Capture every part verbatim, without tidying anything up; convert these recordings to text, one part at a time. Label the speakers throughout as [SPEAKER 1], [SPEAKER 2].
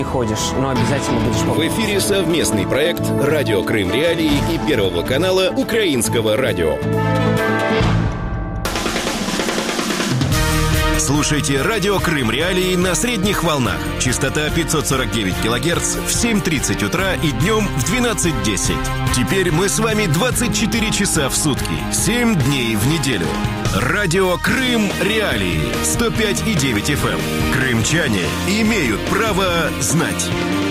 [SPEAKER 1] ходишь, но обязательно будешь помнить.
[SPEAKER 2] В эфире совместный проект «Радио Крым Реалии» и Первого канала Украинского радио. Слушайте «Радио Крым Реалии» на средних волнах. Частота пятьсот сорок девять килогерц в семь тридцать утра и днем в двенадцать десять. Теперь мы с вами двадцать четыре часа в сутки, семь дней в неделю. «Радио Крым Реалии» сто пять и девять эф эм. Крымчане имеют право знать.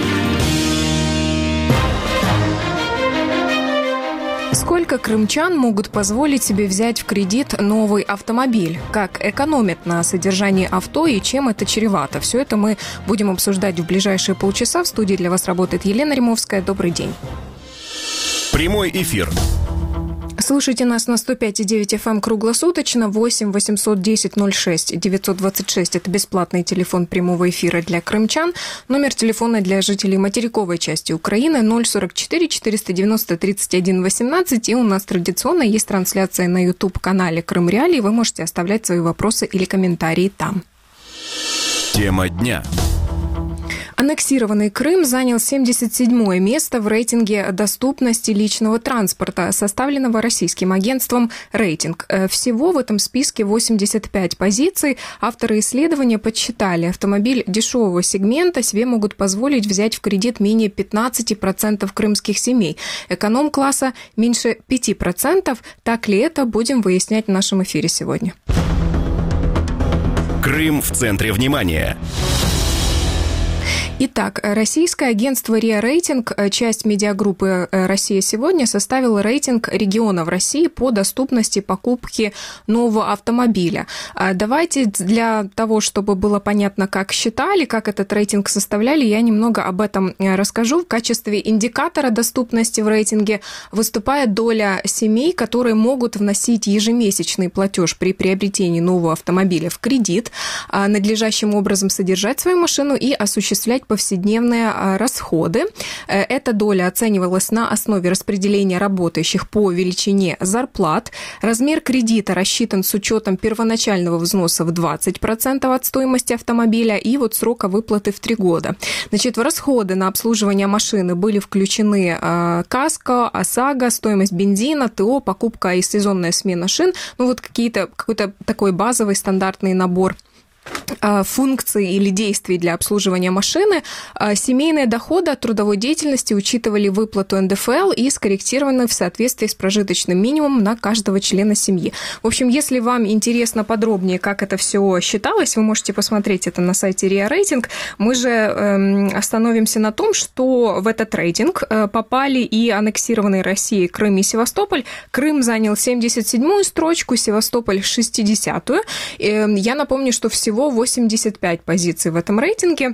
[SPEAKER 3] Сколько крымчан могут позволить себе взять в кредит новый автомобиль? Как экономят на содержании авто и чем это чревато? Все это мы будем обсуждать в ближайшие полчаса. В студии для вас работает Елена Римовская. Добрый день.
[SPEAKER 2] Прямой эфир.
[SPEAKER 3] Слушайте нас на сто пять и девять эф эм круглосуточно. Восемь восемьсот десять ноль шесть девятьсот двадцать шесть. Это бесплатный телефон прямого эфира для крымчан. Номер телефона для жителей материковой части Украины ноль сорок четыре четыреста девяносто тридцать один восемнадцать. И у нас традиционно есть трансляция на YouTube-канале Крым Реалии. Вы можете оставлять свои вопросы или комментарии там.
[SPEAKER 2] Тема дня.
[SPEAKER 3] Аннексированный Крым занял семьдесят седьмое место в рейтинге доступности личного транспорта, составленного российским агентством «Рейтинг». Всего в этом списке восемьдесят пять позиций. Авторы исследования подсчитали, автомобиль дешевого сегмента себе могут позволить взять в кредит менее пятнадцать процентов крымских семей. Эконом-класса меньше пять процентов. Так ли это, будем выяснять в нашем эфире сегодня.
[SPEAKER 2] Крым в центре внимания.
[SPEAKER 3] Итак, российское агентство РИА Рейтинг, часть медиагруппы «Россия сегодня», составило рейтинг регионов России по доступности покупки нового автомобиля. Давайте для того, чтобы было понятно, как считали, как этот рейтинг составляли, я немного об этом расскажу. В качестве индикатора доступности в рейтинге выступает доля семей, которые могут вносить ежемесячный платеж при приобретении нового автомобиля в кредит, надлежащим образом содержать свою машину и осуществлять повседневные расходы. Эта доля оценивалась на основе распределения работающих по величине зарплат. Размер кредита рассчитан с учетом первоначального взноса в двадцать процентов от стоимости автомобиля и вот срока выплаты в три года. Значит, в расходы на обслуживание машины были включены каско, ОСАГО, стоимость бензина, ТО, покупка и сезонная смена шин. Ну вот какие-то, какой-то такой базовый стандартный набор функций или действий для обслуживания машины. Семейные доходы от трудовой деятельности учитывали выплату эн дэ эф эл и скорректированы в соответствии с прожиточным минимумом на каждого члена семьи. В общем, если вам интересно подробнее, как это все считалось, вы можете посмотреть это на сайте РИА Рейтинг. Мы же э, остановимся на том, что в этот рейтинг попали и аннексированные Россией Крым и Севастополь. Крым занял семьдесят седьмую строчку, Севастополь шестидесятую. Я напомню, что всего Всего восемьдесят пять позиций в этом рейтинге.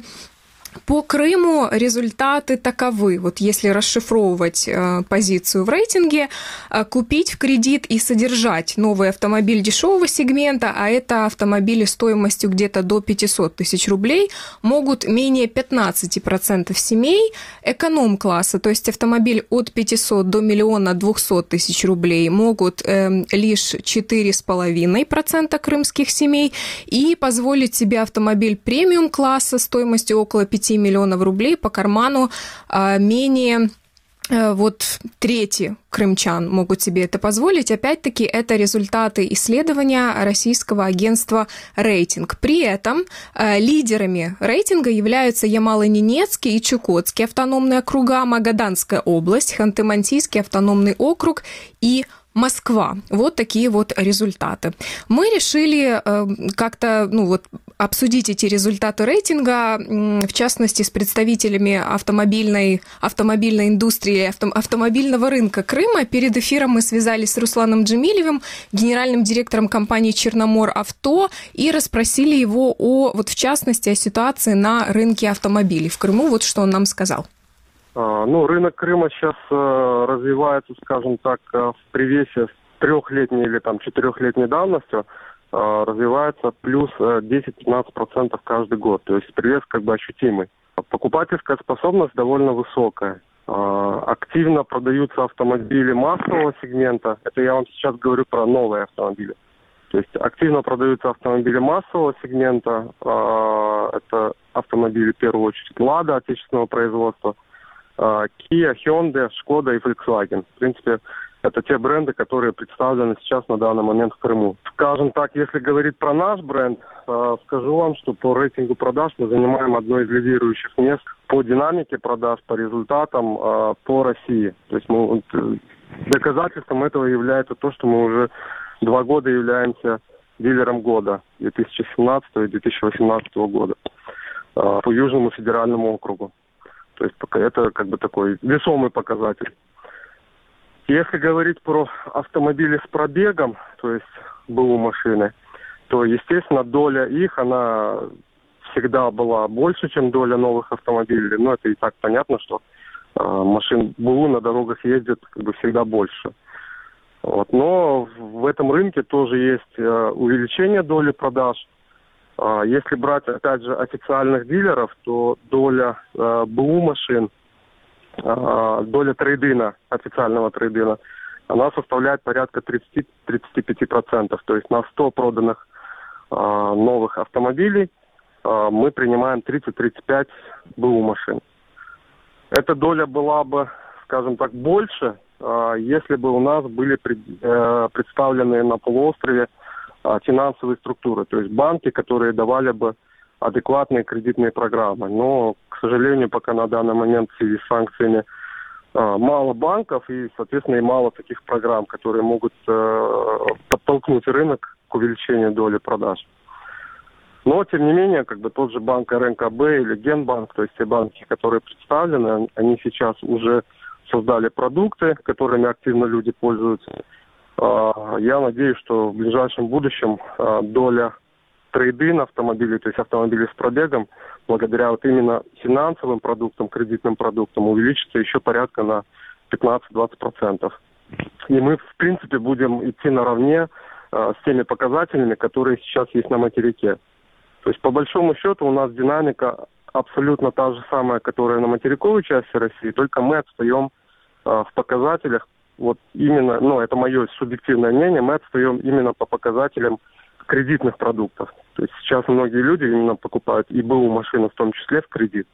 [SPEAKER 3] По Крыму результаты таковы. Вот если расшифровывать э, позицию в рейтинге, э, купить в кредит и содержать новый автомобиль дешевого сегмента, а это автомобили стоимостью где-то до пятьсот тысяч рублей, могут менее пятнадцать процентов семей. Эконом-класса, то есть автомобиль от пятисот до миллиона двухсот тысяч рублей, могут э, лишь четыре с половиной процента крымских семей. И позволить себе автомобиль премиум-класса стоимостью около пяти миллионов рублей по карману а, менее а, вот трети крымчан могут себе это позволить. Опять-таки, это результаты исследования российского агентства «Рейтинг». При этом а, лидерами рейтинга являются Ямало-Ненецкий и Чукотский автономные округа, Магаданская область, Ханты-Мансийский автономный округ и Москва. Вот такие вот результаты. Мы решили э, как-то ну, вот, обсудить эти результаты рейтинга, в частности, с представителями автомобильной, автомобильной индустрии, авто, автомобильного рынка Крыма. Перед эфиром мы связались с Русланом Джемилевым, генеральным директором компании «Черномор Авто», и расспросили его о, вот, в частности, о ситуации на рынке автомобилей в Крыму. Вот что он нам сказал.
[SPEAKER 4] Ну, рынок Крыма сейчас э, развивается, скажем так, в привесе с трехлетней или там четырехлетней давностью, э, развивается плюс десять-пятнадцать процентов каждый год. То есть привес как бы ощутимый. Покупательская способность довольно высокая. Э, активно продаются автомобили массового сегмента. Это я вам сейчас говорю про новые автомобили. То есть активно продаются автомобили массового сегмента. Э, это автомобили в первую очередь. Lada отечественного производства, Kia, Hyundai, Skoda и Volkswagen. В принципе, это те бренды, которые представлены сейчас на данный момент в Крыму. Скажем так, если говорить про наш бренд, э, скажу вам, что по рейтингу продаж мы занимаем одно из лидирующих мест по динамике продаж, по результатам э, по России. То есть мы, э, доказательством этого является то, что мы уже два года являемся дилером года две тысячи семнадцатого и две тысячи восемнадцатого года э, по Южному федеральному округу. То есть пока это как бы такой весомый показатель. Если говорить про автомобили с пробегом, то есть БУ машины, то, естественно, доля их, она всегда была больше, чем доля новых автомобилей. Но это и так понятно, что э, машин БУ на дорогах ездит как бы всегда больше. Вот. Но в этом рынке тоже есть э, увеличение доли продаж. Э, если брать, опять же, официальных дилеров, то доля э, БУ машин, доля трейдина, официального трейдина, она составляет порядка тридцать-тридцать пять процентов. То есть на сто проданных э, новых автомобилей э, мы принимаем тридцать-тридцать пять БУ машин. Эта доля была бы, скажем так, больше, э, если бы у нас были пред, э, представлены на полуострове э, финансовые структуры, то есть банки, которые давали бы адекватные кредитные программы. Но, к сожалению, пока на данный момент в связи с санкциями э, мало банков и, соответственно, и мало таких программ, которые могут э, подтолкнуть рынок к увеличению доли продаж. Но, тем не менее, как бы тот же банк эр эн ка бэ или Генбанк, то есть те банки, которые представлены, они сейчас уже создали продукты, которыми активно люди пользуются. Э, я надеюсь, что в ближайшем будущем э, доля трейд-ин автомобилей, то есть автомобилей с пробегом, благодаря вот именно финансовым продуктам, кредитным продуктам, увеличится еще порядка на пятнадцать-двадцать процентов. И мы, в принципе, будем идти наравне э, с теми показателями, которые сейчас есть на материке. То есть, по большому счету, у нас динамика абсолютно та же самая, которая на материковой части России, только мы отстаем э, в показателях, вот именно, ну, это мое субъективное мнение, мы отстаем именно по показателям кредитных продуктов. То есть сейчас многие люди именно покупают и БУ машину в том числе в кредит.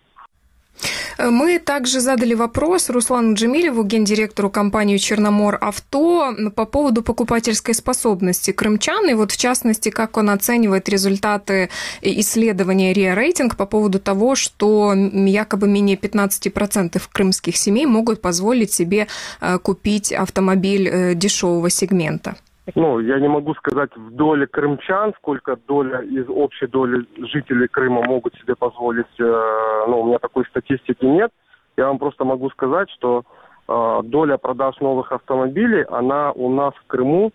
[SPEAKER 3] Мы также задали вопрос Руслану Джемилеву, гендиректору компании «Черномор Авто», по поводу покупательской способности крымчан, и вот в частности, как он оценивает результаты исследования риа Рейтинг по поводу того, что якобы менее пятнадцать процентов крымских семей могут позволить себе купить автомобиль дешевого сегмента.
[SPEAKER 4] Ну, я не могу сказать в доле крымчан, сколько доля из общей доли жителей Крыма могут себе позволить. Э, ну, у меня такой статистики нет. Я вам просто могу сказать, что э, доля продаж новых автомобилей, она у нас в Крыму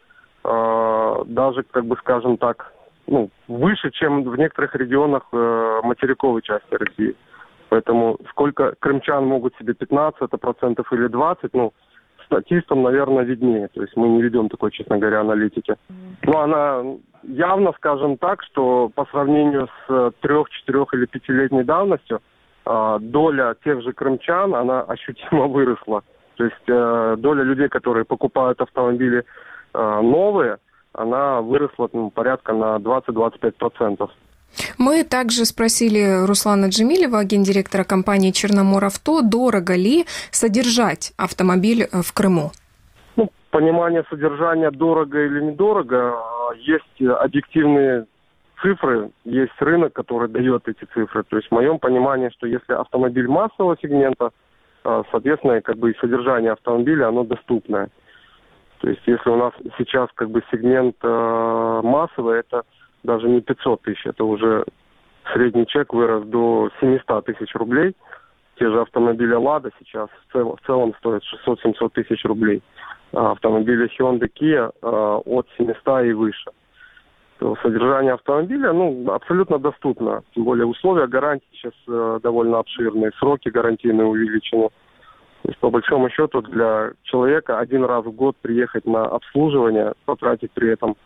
[SPEAKER 4] э, даже, как бы скажем так, ну, выше, чем в некоторых регионах э, материковой части России. Поэтому сколько крымчан могут себе, пятнадцать процентов или двадцать процентов, ну, статистам, наверное, виднее. То есть мы не ведем такой, честно говоря, аналитики. Но она явно, скажем так, что по сравнению с трех, четырех или пятилетней давностью доля тех же крымчан, она ощутимо выросла. То есть доля людей, которые покупают автомобили новые, она выросла, ну, порядка на двадцать-двадцать пять процентов.
[SPEAKER 3] Мы также спросили Руслана Джемилева, гендиректора компании «Черномор Авто», дорого ли содержать автомобиль в Крыму?
[SPEAKER 4] Ну, понимание содержания, дорого или недорого, есть объективные цифры, есть рынок, который дает эти цифры. То есть в моем понимании, что если автомобиль массового сегмента, соответственно, как бы и содержание автомобиля, оно доступное. То есть если у нас сейчас как бы сегмент массовый, это даже не пятьсот тысяч, это уже средний чек вырос до семьсот тысяч рублей. Те же автомобили «Лада» сейчас в целом, в целом стоят шестьсот-семьсот тысяч рублей. А автомобили Hyundai, Kia а, от семисот и выше. То содержание автомобиля, ну, абсолютно доступно. Тем более условия гарантии сейчас а, довольно обширные, сроки гарантийные увеличены. То есть, по большому счету, для человека один раз в год приехать на обслуживание, потратить при этом,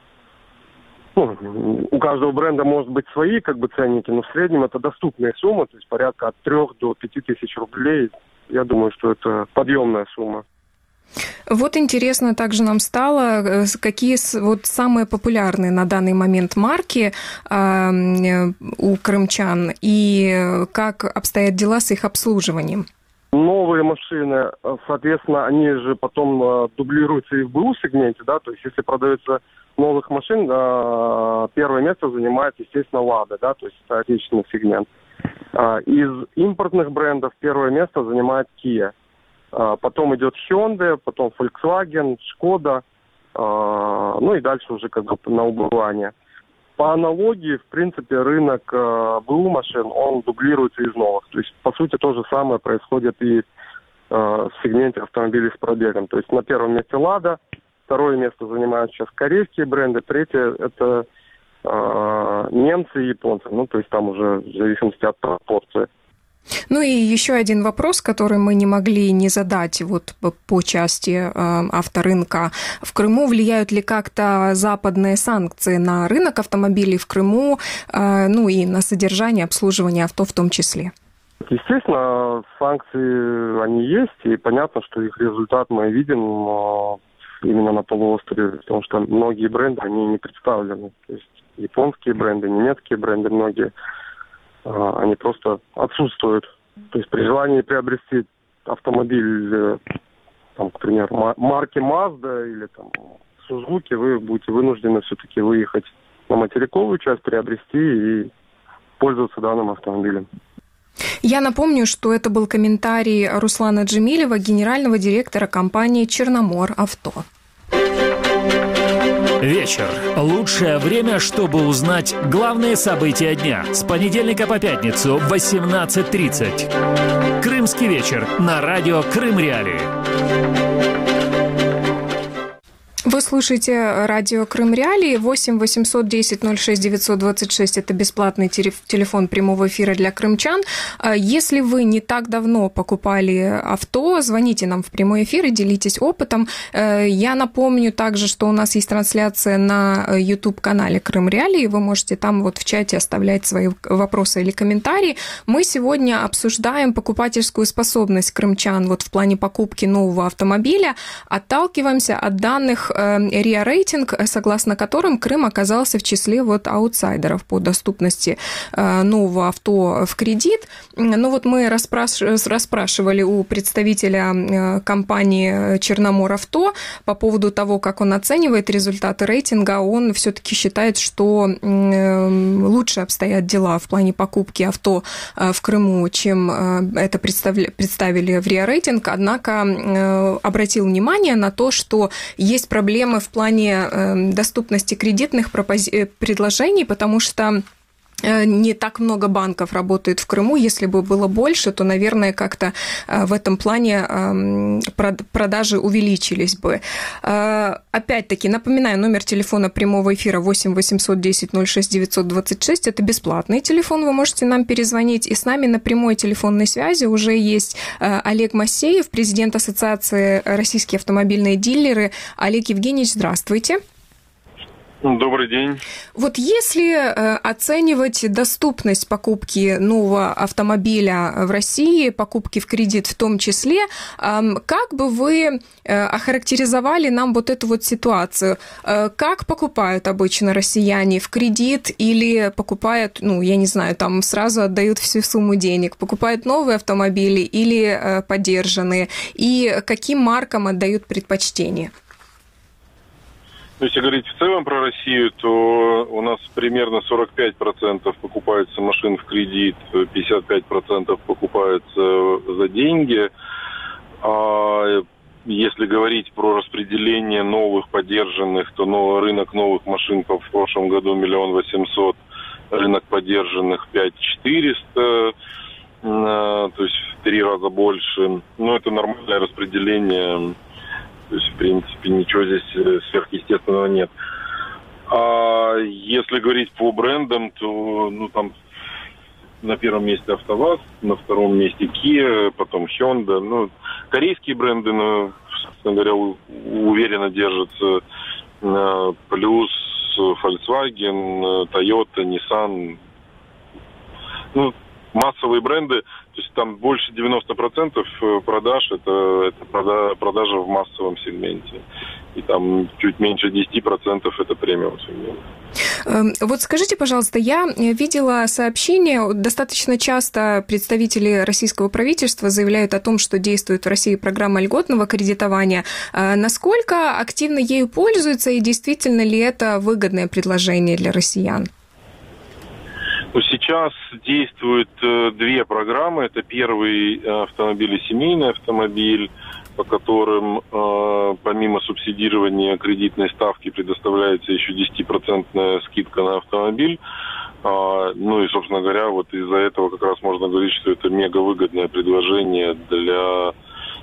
[SPEAKER 4] ну, у каждого бренда может быть свои как бы ценники, но в среднем это доступная сумма, то есть порядка от трех до пяти тысяч рублей. Я думаю, что это подъемная сумма.
[SPEAKER 3] Вот интересно также нам стало, какие вот самые популярные на данный момент марки э, у крымчан и как обстоят дела с их обслуживанием?
[SPEAKER 4] Новые машины, соответственно, они же потом э, дублируются и в БУ-сегменте, да, то есть если продается новых машин, э, первое место занимает, естественно, Лада, да, то есть это отечественный сегмент. Э, из импортных брендов первое место занимает Kia. Потом идет Hyundai, потом Volkswagen, Skoda, ну и дальше уже как бы на убывание. По аналогии, в принципе, рынок БУ машин, он дублируется из новых. То есть, по сути, то же самое происходит и в сегменте автомобилей с пробегом. То есть на первом месте Lada, второе место занимают сейчас корейские бренды, третье это немцы и японцы. Ну, то есть там уже в зависимости от пропорции.
[SPEAKER 3] Ну и еще один вопрос, который мы не могли не задать вот по части э, авторынка. В Крыму влияют ли как-то западные санкции на рынок автомобилей в Крыму, э, ну и на содержание, обслуживание авто в том числе?
[SPEAKER 4] Естественно, санкции, они есть, и понятно, что их результат мы видим именно на полуострове, потому что многие бренды, они не представлены. То есть японские бренды, немецкие бренды, многие они просто отсутствуют. То есть при желании приобрести автомобиль, там, к примеру, марки Mazda или там Suzuki, вы будете вынуждены все-таки выехать на материковую часть, приобрести и пользоваться данным автомобилем.
[SPEAKER 3] Я напомню, что это был комментарий Руслана Джемилева, генерального директора компании «Черномор Авто».
[SPEAKER 5] Вечер. Лучшее время, чтобы узнать главные события дня. С понедельника по пятницу в восемнадцать тридцать. Крымский вечер на радио Крым Реалии.
[SPEAKER 3] Вы слушаете радио Крым Реалии. восемь восемьсот десять ноль шесть девятьсот двадцать шесть – это бесплатный телефон прямого эфира для крымчан. Если вы не так давно покупали авто, звоните нам в прямой эфир и делитесь опытом. Я напомню также, что у нас есть трансляция на YouTube-канале Крым Реалии. Вы можете там вот в чате оставлять свои вопросы или комментарии. Мы сегодня обсуждаем покупательскую способность крымчан вот в плане покупки нового автомобиля. Отталкиваемся от данных риа Рейтинг, согласно которым Крым оказался в числе вот аутсайдеров по доступности нового авто в кредит. Ну вот мы расспраш... расспрашивали у представителя компании «Черномор Авто» по поводу того, как он оценивает результаты рейтинга. Он все-таки считает, что лучше обстоят дела в плане покупки авто в Крыму, чем это представили в риа Рейтинг. Однако обратил внимание на то, что есть проблемы проблемы в плане э, доступности кредитных пропози- предложений, потому что не так много банков работает в Крыму. Если бы было больше, то, наверное, как-то в этом плане продажи увеличились бы. Опять-таки, напоминаю, номер телефона прямого эфира восемь восемьсот десять ноль шесть девятьсот двадцать шесть. Это бесплатный телефон, вы можете нам перезвонить. И с нами на прямой телефонной связи уже есть Олег Масеев, президент Ассоциации «Российские автомобильные дилеры». Олег Евгеньевич, здравствуйте.
[SPEAKER 6] Добрый день.
[SPEAKER 3] Вот если э, оценивать доступность покупки нового автомобиля в России, покупки в кредит в том числе, э, как бы вы э, охарактеризовали нам вот эту вот ситуацию? Э, как покупают обычно россияне в кредит или покупают, ну, я не знаю, там сразу отдают всю сумму денег, покупают новые автомобили или э, подержанные, и каким маркам отдают предпочтение?
[SPEAKER 6] Если говорить в целом про Россию, то у нас примерно сорок пять процентов покупается машин в кредит, пятьдесят пять процентов покупаются за деньги. А если говорить про распределение новых подержанных, то новый рынок новых машин в прошлом году миллион восемьсот, рынок подержанных пять четыреста, то есть в три раза больше. Но это нормальное распределение. То есть, в принципе, ничего здесь сверхъестественного нет. А если говорить по брендам, то ну, там на первом месте АвтоВАЗ, на втором месте Kia, потом Hyundai. Ну, корейские бренды, ну, собственно говоря, уверенно держатся. Плюс Volkswagen, Toyota, Nissan. Ну, массовые бренды. То То есть там больше девяносто процентов продаж это, это прода, продажа в массовом сегменте. И там чуть меньше десять процентов это премиум сегмент.
[SPEAKER 3] Вот скажите, пожалуйста, я видела сообщения, достаточно часто представители российского правительства заявляют о том, что действует в России программа льготного кредитования. Насколько активно ею пользуются и действительно ли это выгодное предложение для россиян?
[SPEAKER 6] Ну, сейчас действуют две программы. Это первый автомобиль и семейный автомобиль, по которым э, помимо субсидирования кредитной ставки предоставляется еще десятипроцентная скидка на автомобиль. Э, ну и, собственно говоря, вот из-за этого как раз можно говорить, что это мегавыгодное предложение для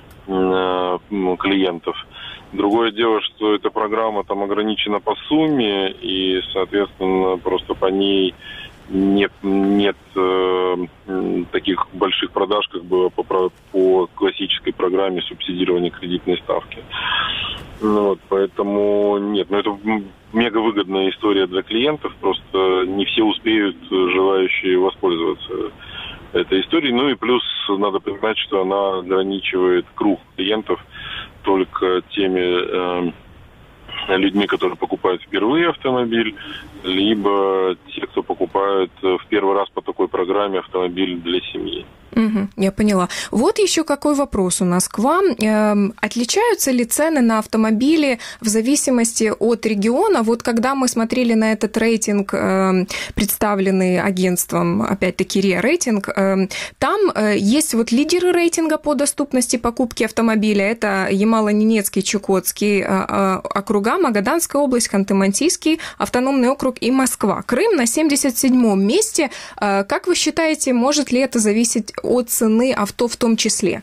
[SPEAKER 6] э, клиентов. Другое дело, что эта программа там ограничена по сумме, и, соответственно, просто по ней нет, нет э, таких больших продаж, как было по, по классической программе субсидирования кредитной ставки. Ну, вот, поэтому нет, ну это мегавыгодная история для клиентов, просто не все успеют, желающие воспользоваться этой историей. Ну и плюс надо понимать, что она ограничивает круг клиентов только теми э, людьми, которые покупают впервые автомобиль, либо те, кто покупают в первый раз по такой программе автомобиль для семьи.
[SPEAKER 3] Угу, я поняла. Вот еще какой вопрос у нас к вам. Эм, отличаются ли цены на автомобили в зависимости от региона? Вот когда мы смотрели на этот рейтинг, э, представленный агентством, опять-таки, риа Рейтинг, э, там э, есть вот лидеры рейтинга по доступности покупки автомобиля. Это Ямало-Ненецкий, Чукотский э, э, округа, Магаданская область, Ханты-Мансийский автономный округ и Москва. Крым на семьдесят седьмом месте. Э, как вы считаете, может ли это зависеть от цены авто в том числе?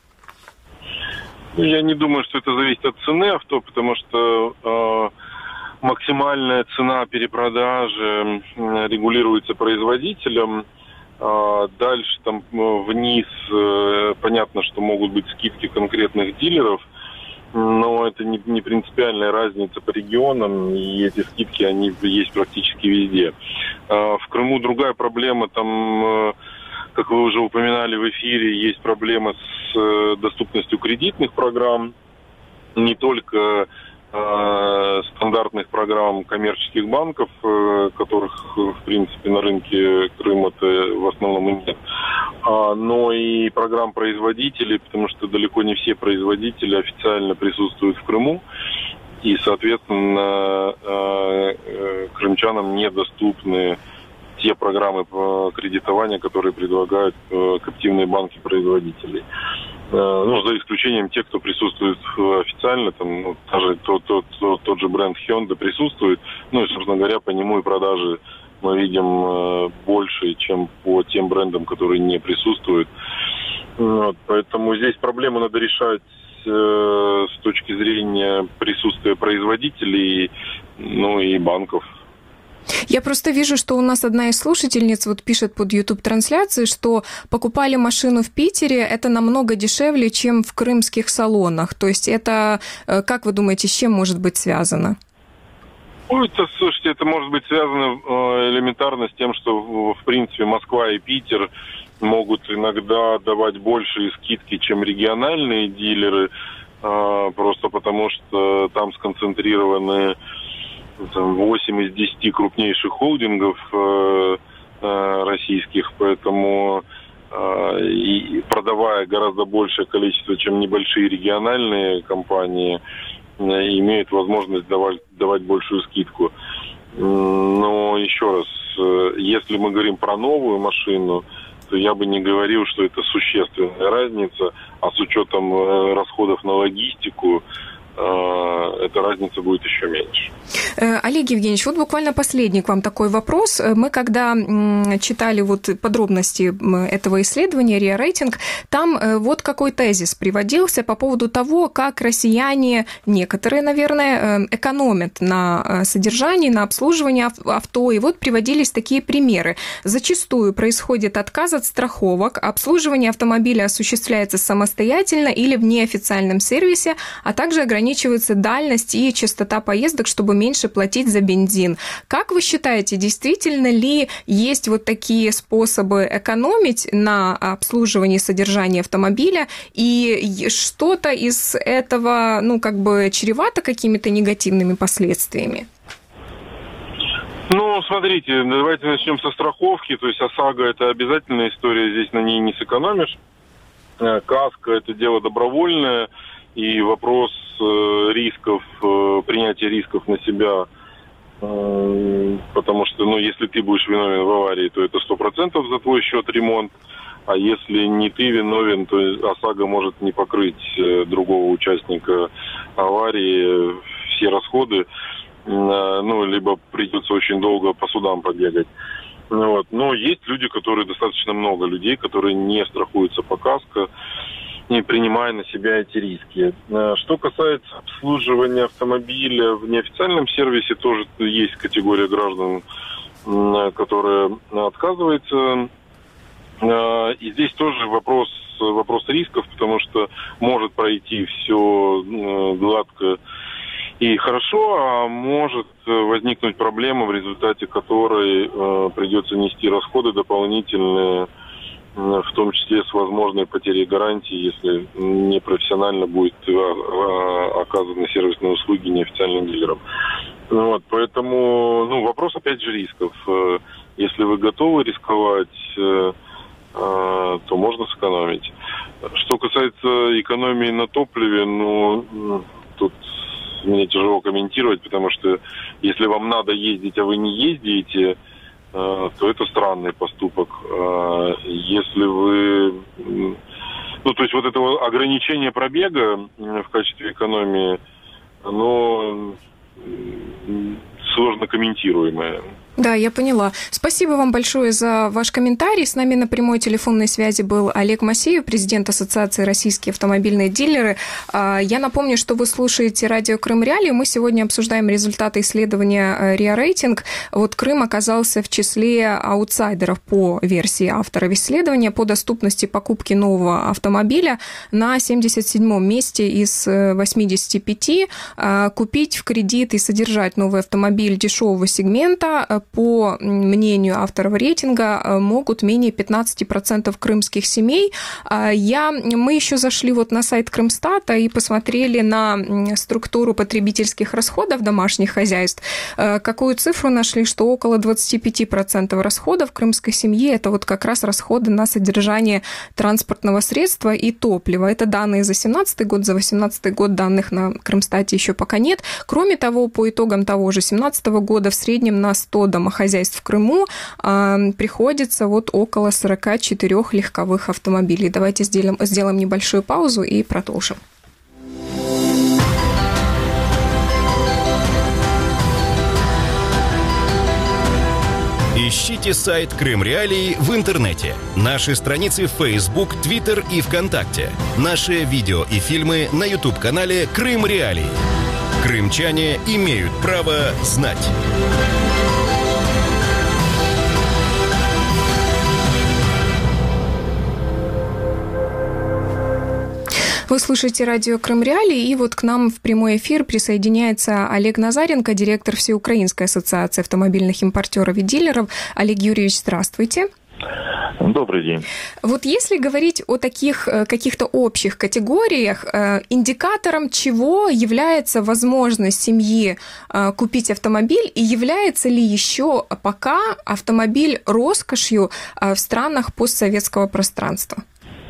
[SPEAKER 6] Я не думаю, что это зависит от цены авто, потому что э, максимальная цена перепродажи э, регулируется производителем. Э, дальше там вниз э, понятно, что могут быть скидки конкретных дилеров, но это не, не принципиальная разница по регионам, и эти скидки, они есть практически везде. Э, в Крыму другая проблема, там... Э, Как вы уже упоминали в эфире, есть проблема с э, доступностью кредитных программ, не только э, стандартных программ коммерческих банков, э, которых, в принципе, на рынке Крыма-то в основном и нет, а, но и программ производителей, потому что далеко не все производители официально присутствуют в Крыму, и, соответственно, э, э, крымчанам недоступны те программы по кредитованию, которые предлагают э, каптивные банки производителей. Э, ну, за исключением тех, кто присутствует официально, там, ну, даже тот, тот, тот, тот же бренд Hyundai присутствует, ну и, собственно говоря, по нему и продажи мы видим э, больше, чем по тем брендам, которые не присутствуют. Вот, поэтому здесь проблему надо решать э, с точки зрения присутствия производителей, ну и банков.
[SPEAKER 3] Я просто вижу, что у нас одна из слушательниц вот пишет под YouTube-трансляцией, что покупали машину в Питере, это намного дешевле, чем в крымских салонах. То есть это, как вы думаете, с чем может быть связано?
[SPEAKER 6] Ну, это, слушайте, это может быть связано элементарно с тем, что, в принципе, Москва и Питер могут иногда давать большие скидки, чем региональные дилеры, просто потому что там сконцентрированы восемь из десяти крупнейших холдингов э, э, российских, поэтому э, и продавая гораздо большее количество, чем небольшие региональные компании, э, имеют возможность давать, давать большую скидку. Но еще раз, э, если мы говорим про новую машину, то я бы не говорил, что это существенная разница, а с учетом э, расходов на логистику, эта разница будет еще меньше.
[SPEAKER 3] Олег Евгеньевич, вот буквально последний к вам такой вопрос. Мы когда читали вот подробности этого исследования риа Рейтинг, там вот какой тезис приводился по поводу того, как россияне, некоторые, наверное, экономят на содержании, на обслуживании авто. И вот приводились такие примеры. Зачастую происходит отказ от страховок, обслуживание автомобиля осуществляется самостоятельно или в неофициальном сервисе, а также ограничение ограничивается дальность и частота поездок, чтобы меньше платить за бензин. Как вы считаете, действительно ли есть вот такие способы экономить на обслуживании и содержании автомобиля, и что-то из этого, ну, как бы чревато какими-то негативными последствиями?
[SPEAKER 6] Ну, смотрите, давайте начнем со страховки. То есть ОСАГО – это обязательная история, здесь на ней не сэкономишь. Каско – это дело добровольное, и вопрос э, рисков, э, принятия рисков на себя, э, потому что, ну, если ты будешь виновен в аварии, то это сто процентов за твой счет ремонт, а если не ты виновен, то ОСАГО может не покрыть э, другого участника аварии все расходы. Ну, либо придется очень долго по судам побегать. Вот. Но есть люди, которые, достаточно много людей, которые не страхуются по каско, не принимая на себя эти риски. Что касается обслуживания автомобиля в неофициальном сервисе, тоже есть категория граждан, которая отказывается. И здесь тоже вопрос, вопрос рисков, потому что может пройти все гладко и хорошо, а может возникнуть проблема, в результате которой э, придется нести расходы дополнительные, э, в том числе с возможной потерей гарантии, если непрофессионально будет э, э, оказаны сервисные услуги неофициальным дилерам. Вот, поэтому, ну, вопрос опять же рисков. Э, если вы готовы рисковать, э, э, то можно сэкономить. Что касается экономии на топливе, ну, тут мне тяжело комментировать, потому что если вам надо ездить, а вы не ездите, то это странный поступок. Если вы... Ну, то есть вот это ограничение пробега в качестве экономии, оно сложно комментируемое.
[SPEAKER 3] Да, я поняла. Спасибо вам большое за ваш комментарий. С нами на прямой телефонной связи был Олег Масеев, президент Ассоциации «Российские автомобильные дилеры». Я напомню, что вы слушаете радио Крым Реалии. Мы сегодня обсуждаем результаты исследования риа Рейтинг. Вот Крым оказался в числе аутсайдеров по версии автора исследования по доступности покупки нового автомобиля на семьдесят седьмом месте из восьмидесяти пяти. Купить в кредит и содержать новый автомобиль дешевого сегмента, по мнению авторов рейтинга, могут менее пятнадцать процентов крымских семей. Я, мы еще зашли вот на сайт Крымстата и посмотрели на структуру потребительских расходов домашних хозяйств. Какую цифру нашли, что около двадцать пять процентов расходов крымской семьи – это вот как раз расходы на содержание транспортного средства и топлива. Это данные за семнадцатый год, за восемнадцатый год данных на Крымстате еще пока нет. Кроме того, по итогам того же семнадцатого года в среднем на сто домохозяйств в Крыму э, приходится вот около сорок четыре легковых автомобилей. Давайте сделаем, сделаем небольшую паузу и продолжим.
[SPEAKER 2] Ищите сайт Крым Реалии в интернете. Наши страницы в Facebook, Twitter и ВКонтакте. Наши видео и фильмы на YouTube-канале Крым Реалии. Крымчане имеют право знать.
[SPEAKER 3] Вы слушаете радио Крым Реалии, и вот к нам в прямой эфир присоединяется Олег Назаренко, директор Всеукраинской ассоциации автомобильных импортеров и дилеров. Олег Юрьевич, здравствуйте.
[SPEAKER 7] Добрый день.
[SPEAKER 3] Вот если говорить о таких каких-то общих категориях, индикатором чего является возможность семьи купить автомобиль, и является ли еще пока автомобиль роскошью в странах постсоветского пространства?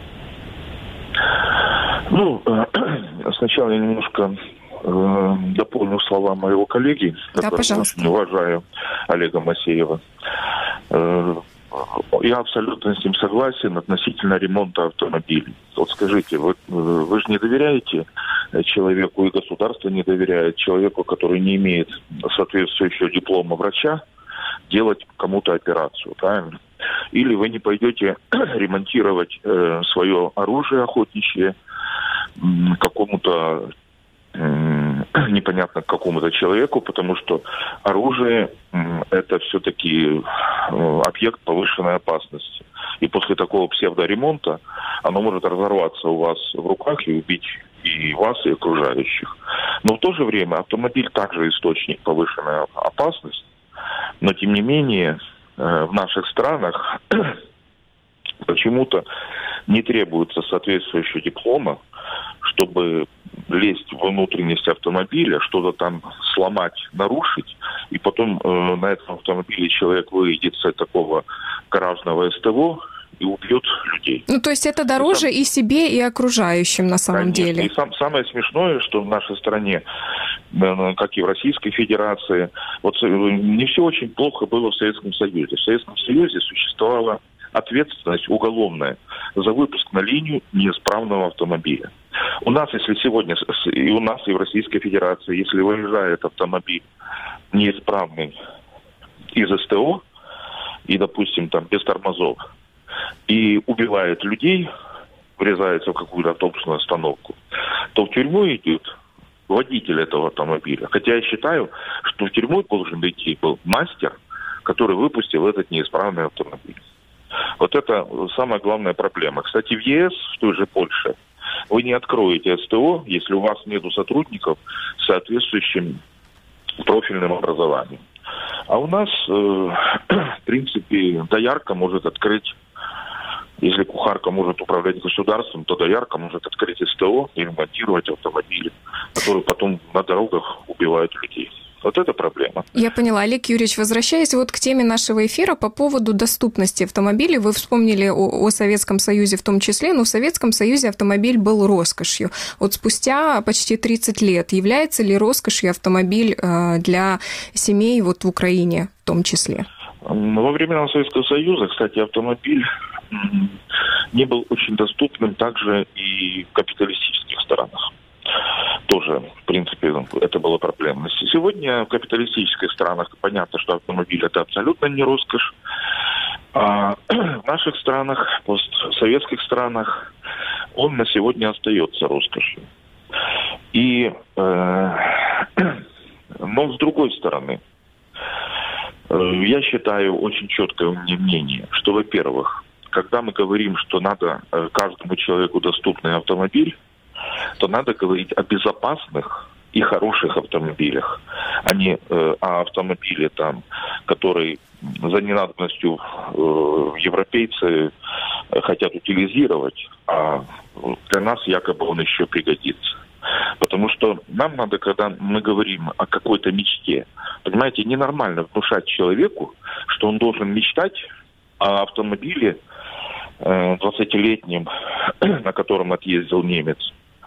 [SPEAKER 7] Ну, сначала я немножко э, дополню слова моего коллеги,
[SPEAKER 3] да,
[SPEAKER 7] которого очень уважаю, Олега Масеева. Э, я абсолютно с ним согласен относительно ремонта автомобилей. Вот скажите, вы, вы же не доверяете человеку, и государство не доверяет человеку, который не имеет соответствующего диплома врача, делать кому-то операцию, правильно? Или вы не пойдете ремонтировать э, свое оружие охотничье какому-то э, непонятно к какому-то человеку, потому что оружие – это все-таки объект повышенной опасности. И после такого псевдоремонта оно может разорваться у вас в руках и убить и вас, и окружающих. Но в то же время автомобиль также источник повышенной опасности. Но, тем не менее, в наших странах почему-то не требуется соответствующего диплома, чтобы лезть в внутренность автомобиля, что-то там сломать, нарушить, и потом э, на этом автомобиле человек выйдет с такого гаражного СТО и убьет людей.
[SPEAKER 3] Ну, то есть это дороже и, и себе, и окружающим на самом
[SPEAKER 7] Конечно.
[SPEAKER 3] деле.
[SPEAKER 7] И сам, самое смешное, что в нашей стране, как и в Российской Федерации, вот не все очень плохо было в Советском Союзе. В Советском Союзе существовала ответственность уголовная за выпуск на линию неисправного автомобиля. У нас, если сегодня, и у нас, и в Российской Федерации, если выезжает автомобиль неисправный из СТО, и, допустим, там без тормозов, и убивает людей, врезается в какую-то автобусную остановку, то в тюрьму идет водитель этого автомобиля. Хотя я считаю, что в тюрьму должен идти был мастер, который выпустил этот неисправный автомобиль. Вот это самая главная проблема. Кстати, в ЕС, в той же Польше, вы не откроете СТО, если у вас нету сотрудников с соответствующим профильным образованием. А у нас, э, в принципе, доярка может открыть, если кухарка может управлять государством, то доярка может открыть СТО и ремонтировать автомобили, которые потом на дорогах убивают людей. Вот это проблема.
[SPEAKER 3] Я поняла. Олег Юрьевич, возвращаясь вот к теме нашего эфира по поводу доступности автомобилей, вы вспомнили о, о Советском Союзе в том числе, но в Советском Союзе автомобиль был роскошью. Вот спустя почти тридцать лет является ли роскошью автомобиль для семей вот в Украине в том числе?
[SPEAKER 7] Во времена Советского Союза, кстати, автомобиль не был очень доступным также и в капиталистических странах. Тоже, в принципе, это была проблема. Сегодня в капиталистических странах понятно, что автомобиль – это абсолютно не роскошь. А в наших странах, постсоветских странах, он на сегодня остается роскошью. И, э, но с другой стороны, э, я считаю очень четкое мнение, что, во-первых, когда мы говорим, что надо э, каждому человеку доступный автомобиль, то надо говорить о безопасных и хороших автомобилях, а не э, о автомобиле, там, который за ненадобностью э, европейцы хотят утилизировать, а для нас якобы он еще пригодится. Потому что нам надо, когда мы говорим о какой-то мечте, понимаете, ненормально внушать человеку, что он должен мечтать о автомобиле э, двадцатилетнем, на котором отъездил немец.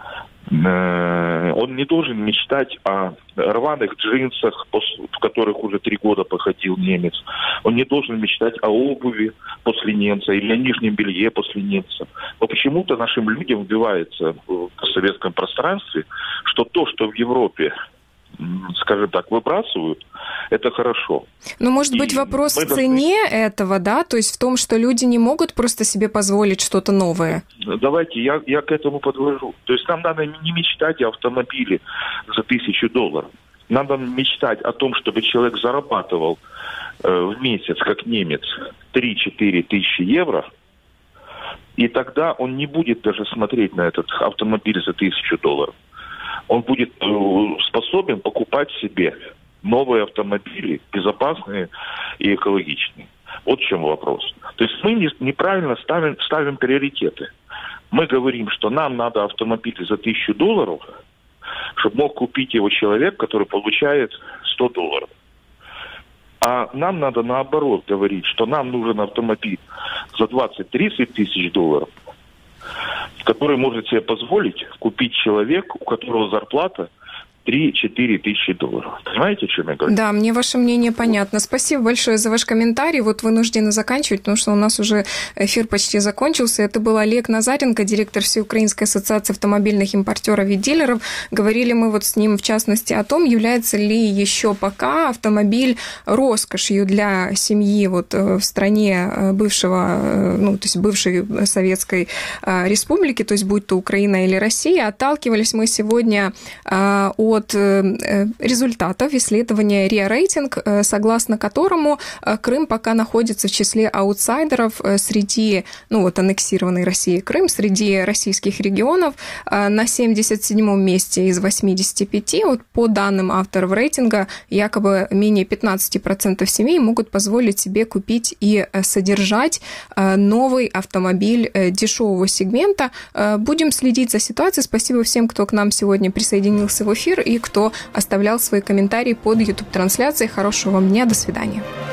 [SPEAKER 7] Он не должен мечтать о рваных джинсах, в которых уже три года походил немец. Он не должен мечтать о обуви после немца или о нижнем белье после немца. Но почему-то нашим людям вбивается в советском пространстве, что то, что в Европе, скажем так, выбрасывают, это хорошо.
[SPEAKER 3] Но, может быть,
[SPEAKER 7] И
[SPEAKER 3] вопрос в
[SPEAKER 7] должны...
[SPEAKER 3] цене этого, да? То есть в том, что люди не могут просто себе позволить что-то новое?
[SPEAKER 7] Давайте, я, я к этому подвожу. То есть нам надо не мечтать о автомобиле за тысячу долларов. Надо мечтать о том, чтобы человек зарабатывал э, в месяц, как немец, три-четыре тысячи евро, и тогда он не будет даже смотреть на этот автомобиль за тысячу долларов. Он будет э, способен покупать себе новые автомобили, безопасные и экологичные. Вот в чем вопрос. То есть мы не, неправильно ставим, ставим приоритеты. Мы говорим, что нам надо автомобиль за тысячу долларов, чтобы мог купить его человек, который получает сто долларов. А нам надо наоборот говорить, что нам нужен автомобиль за двадцать-тридцать тысяч долларов, который может себе позволить купить человек, у которого зарплата три-четыре тысячи долларов. Понимаете, о чем я говорю?
[SPEAKER 3] Да, мне ваше мнение понятно. Спасибо большое за ваш комментарий. Вот вынуждены заканчивать, потому что у нас уже эфир почти закончился. Это был Олег Назаренко, директор Всеукраинской ассоциации автомобильных импортеров и дилеров. Говорили мы вот с ним, в частности, о том, является ли еще пока автомобиль роскошью для семьи вот в стране бывшего, ну, то есть бывшей Советской Республики, то есть будь то Украина или Россия. Отталкивались мы сегодня от от результатов исследования риа Рейтинг, согласно которому Крым пока находится в числе аутсайдеров среди, ну вот, аннексированной Россией Крым, среди российских регионов на семьдесят седьмом месте из восьмидесяти пяти. Вот по данным авторов рейтинга, якобы менее пятнадцать процентов семей могут позволить себе купить и содержать новый автомобиль дешевого сегмента. Будем следить за ситуацией. Спасибо всем, кто к нам сегодня присоединился в эфир и кто оставлял свои комментарии под YouTube-трансляцией. Хорошего вам дня. До свидания.